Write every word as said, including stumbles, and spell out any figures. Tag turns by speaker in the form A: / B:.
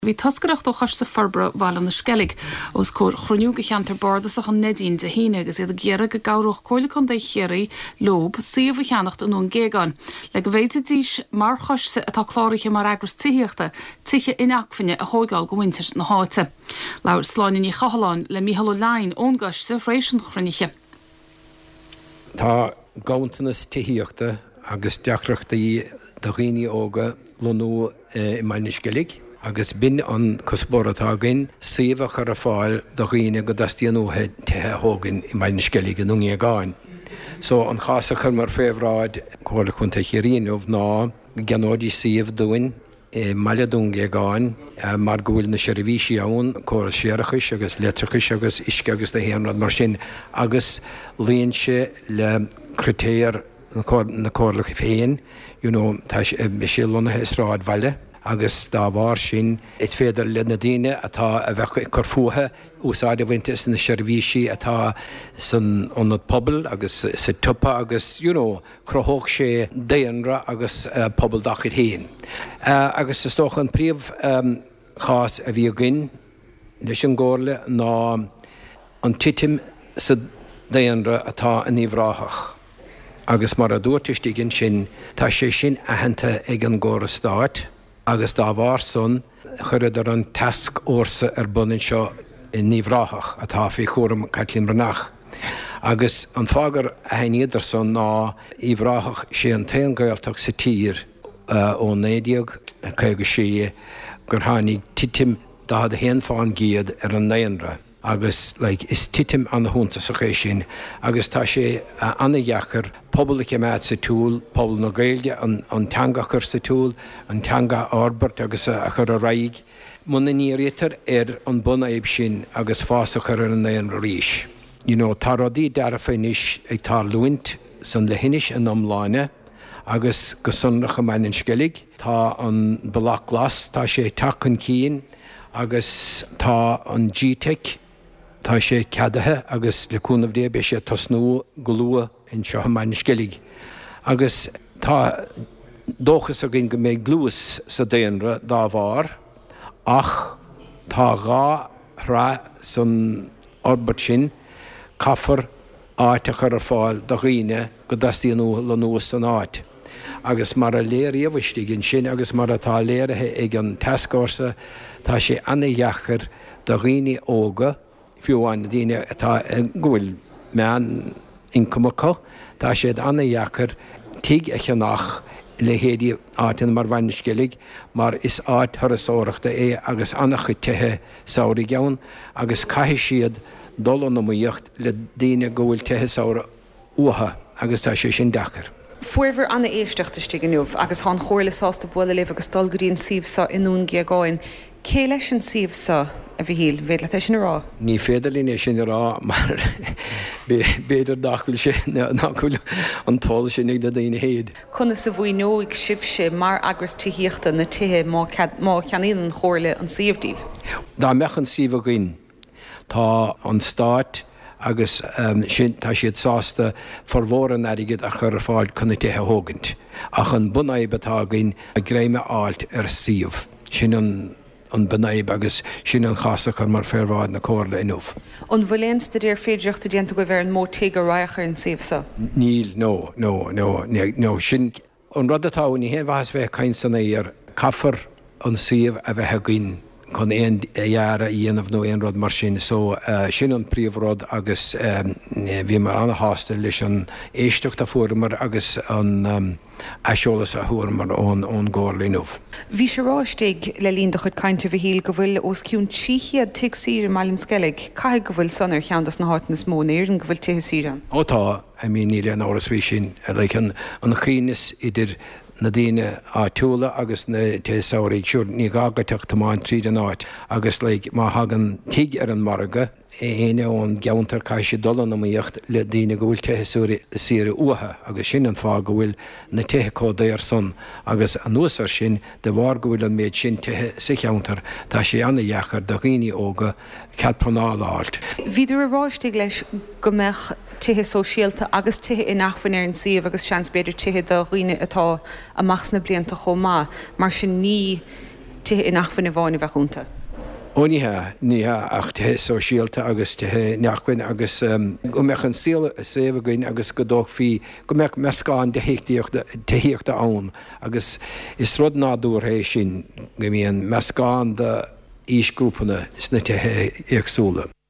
A: Bhí tascaireacht ó chas sa forbra bhaile na skellig os cór chroniú go cheantar bardas a chu nedín de híine agus iad a ggéire go gabhróch cóirlachan de chéirí lob siomh cheannacht an ón géagán. Le go bhéite díos mar chos atá chláiriche mar agras tííochta tuiche inachfanne a thógáil go winter na háite. Lair sláin í chahalán le Mícheál Ó Lainn óngas sa fréis an chroniche.
B: Tá gauntanas tííochta agus deachreachta í do riine óga lonú i maine skellig. Agus bin an cosborratá gin siomh ar a fáil do riine go dastíanúthe tethe hógan i maine skellig an ungí gáin. So an chása chur mar féhráid cóla chun te chiríinmh ná ganódí siomh dúin i maileadúngé gáin mar go bhfuil na seirbhísí ann córa séarachas agus letrachas agus isce agus de héanrad mar sin agus líonse le critéir na cóirlacha féin, you know, tá sé lonathe is ráid bhaile. agus dá bhar sin is féidir le na daine atá a bheith chur fuatha úsáide bhainte na seirbhísí atá san ionad pobal agus sa tupa agus, you know, crothóg sé déanra agus uh, pobal dachad héin. Uh, agus is tóch an príomh um, chás a bhí gin leis an ggóirle ná an titim sa déanra atá an níomhráthach. Agus mar a dúirtiste gin sin tá sé sin aitheanta ag an ggóra stáit. Agus dá bhar son chuidir an tasc orsa ar bunin seo i níomhráthach atá fé chóm Caitlín Brnach. Agus an fágar a hainidir son ná íomhráthach sé an taon gailteach sa tír ó néideag chuige sé gur tháinig titim dá a héan fáin giad ar an néanra. Agus like, is titim an húnta sa ché sin, agus tá sé uh, anna dheachar poblach mead sa túl, pobl na Gaeilge, an, an teangachar sa túl, an teanga ábart agus a, a chur a raig. Muna nírétar ar an buna éib sin agus fása chur an éan ríis. You know, tá rodí darafainis ag tá luint san lehinis an amláine, agus go sunrach a mainin skellig, tá an balach glas, tá sé tacan cín, agus tá an G-Tech, tá sé ceadathe agus leúnmh dé be sé tosnú go lua in seo maine skellig. Agus tá dóchas a gin go méid glúas sa déanra dá bhar, ach tá gá rá san orbert sin caafar áiteach ar fáil do riine go dastíanú le nuas san áit. Agus mar a léir éhhaiste gin sin agus mar atá léirithe ag an tascórsa tá sé anna dheachar do riine óga fiúháin daine atá ghfuil meán incumachá, tá sé anna dheachar tuig a cheannach le héadí áitin mar bhaine skellig, mar is áit thurasóireachta é agus annach chu tuthe saoirí geann, agus caithfidh siad dul an namuíocht le daine go bhfuil tuthe saoire uatha agus tá sé sin deachar.
C: Fuaimhar anna éisteachta stiganniuh agus há chóirla sásta buile leh agus dul go dtíon siomhsa inún géagáin. Cé leis an siomhsa a bhí híl, bhéad le sin rá?
B: Ní féidirlín é sin rá mar béidir dachfuil sé nachfuil an tála sin ag de daoine héad.
C: Chuna sa bhuaí nó ag sibse mar agras tííochta na tuthe má cheanaíon an chóirla an siomhdíobh.
B: Dá mechan siomh a gin. Tá an stáit agus um, sin tá siad sásta formhóran airigid a chur fáil chuna tuthe hógant. Ach an bunaib atá gin a gréime áilt ar siomh. Sin an an benaib agus sin an chasach mar fearháid na cóirla inmh.
C: An bhfuillénsta déir féidireachta déanta go bhar an mór tuig a ráachar an siomhsa?
B: Níl, nó, nó, nó, nó, sin an rud atá ní hé bhas bheith cain sanna ar caafar an siomh a bheithe gin chun éon dhearra íanamh nó éon rud mar sin, so uh, sin an príomhrád agus um, bhí mar anna hásta leis an éisteacht a fuairmar agus an um, eisiolalas a thuairmar ón ón ggóirla inmh.
C: Bhí sé ráistigh le líon de chud cainte bhí híl go bhfuil os ciún tíchiad tic sír mailin skellig, caiigh go bhfuil sanar cheandas na háit na smónéir an go bhfuil tuthe síran?
B: Ótá, I mean, níl an áras bhí sin, like an chínas idir na daine á túla agus na te saoirí siúr ní gágateach tamáin tríd an áit agus le má hagan tiig ar an marga éine ón geantar caiise dul an amíocht le daine go bhfuil tuthe síre uatha agus sin an fá go bhfuil na tuthe códaí ar son agus an nuasar sin de bhar go bhfuil an méid sin tuthe sa cheantar tá sé anna dheachar do riine óga ceadpranáil áilt.
C: Bhíidir a ráistigh leis go mbeadh tuthe sóisialta agus tuthe in nachhain ar an siomh agus seans beidir tuthe do riine atá amachs na blianta chomá, mar sin ní tí in nachfuin na bháinna bheithúnta.
B: Oníthe níthe ach tuthe sosiálta agus tuthe neachcuin agus go mechan séhagain agus go dóg hí go meic meascáin dehéochta ann agus is rud náúr hééis sin go bhíon meascáin de ísgrúpanna is na tuthe agsúla.